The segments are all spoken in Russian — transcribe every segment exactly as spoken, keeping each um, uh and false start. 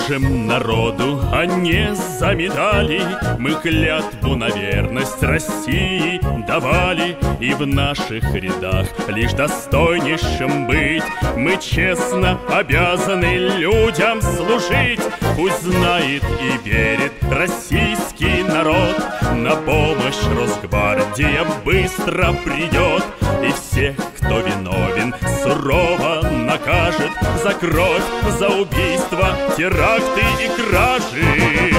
служим народу, а не за медали. Мы клятву на верность России давали, и в наших рядах лишь достойнейшим быть. Мы честно обязаны людям служить. Пусть знает и верит российский народ, на помощь Росгвардия быстро придет, и всех, кто виновен, сурово накажет за кровь, за убийство, теракты и кражи.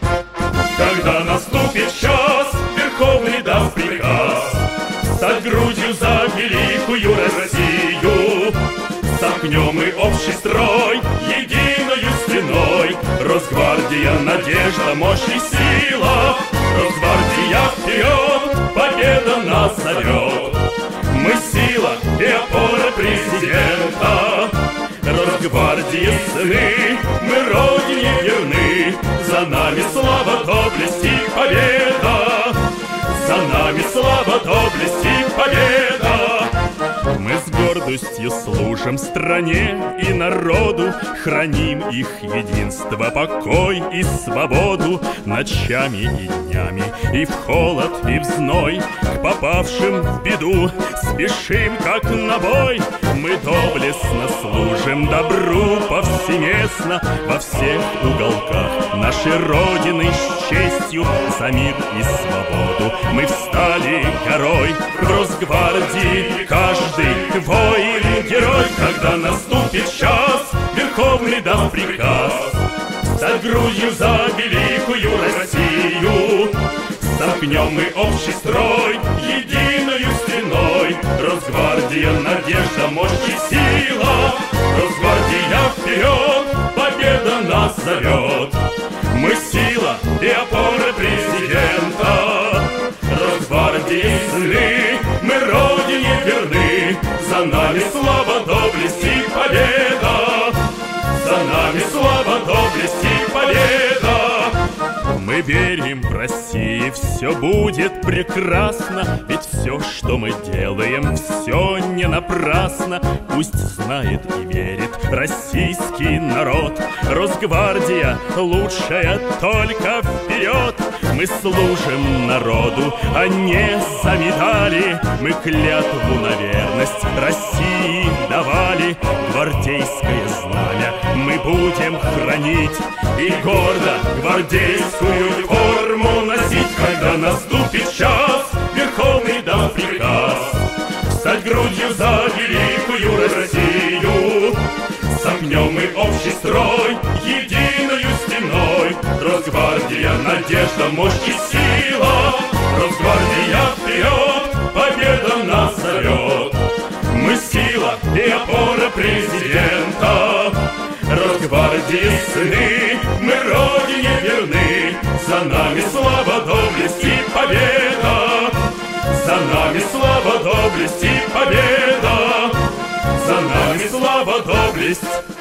Когда наступит час, Верховный даст приказ стать грудью за великую Россию. Сомкнем мы общий строй единою стеной. Росгвардия, надежда, мощь и сила. Росгвардия вперед, победа нас зовет. Мы сила и опора президента. Росгвардии сыны, мы родине верны. За нами слава, доблесть и победа. За нами слава, доблесть и победа. Мы с гордостью служим стране и народу, храним их единство, покой и свободу. Ночами и днями, и в холод, и в зной, к попавшим в беду спешим, как на бой. Мы доблестно служим добру повсеместно во всех уголках нашей Родины с честью за мир и свободу. Мы встали горой в Росгвардии, каждый воин-герой. Когда наступит час, Верховный даст приказ стать грудью за великую Россию. Сомкнем мы общий строй единою стеной. Росгвардия, надежда, мощь и сила. Росгвардия вперед, победа нас зовет. Мы сила и опора президента. Росгвардии сыны, мы родине верны. За нами слава, доблесть и победа. За нами слава, доблесть и победа. Мы верим, в России все будет прекрасно, ведь все, что мы делаем, все не напрасно. Пусть знает и верит российский народ. Росгвардия лучшая, только вперед. Мы служим народу, а не за медали. Мы клятву на верность России давали. Гвардейское знамя мы будем хранить и гордо гвардейскую форму носить. Когда наступит час, Верховный даст приказ стать грудью за великую Россию. Сомкнем мы общий строй единою стеной. Росгвардия, надежда, мощь и сила. Росгвардия вперед, победа нас зовет. Мы сила и опора президента. Росгвардии сыны, мы родине верны. За нами слава, доблесть и победа. За нами слава, доблесть и победа. За нами слава, доблесть